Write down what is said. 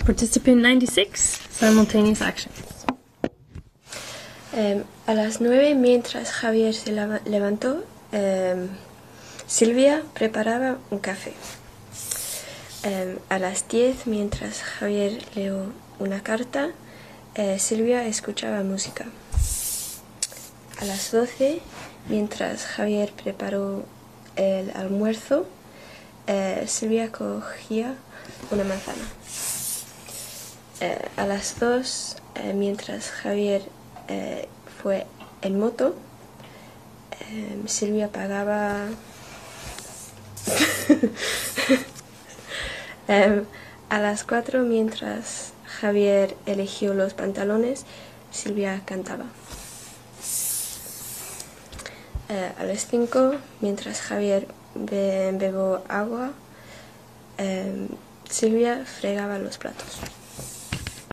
Participant 96, simultaneous actions. A las 9, mientras Javier se levantó, Silvia preparaba un café. A las 10, mientras Javier leyó una carta, Silvia escuchaba música. A las 12, mientras Javier preparó el almuerzo, Silvia cogía una manzana. A las 2, mientras Javier fue en moto, Silvia pagaba... a las 4, mientras Javier eligió los pantalones, Silvia cantaba. A las 5, mientras Javier bebió agua, Silvia fregaba los platos.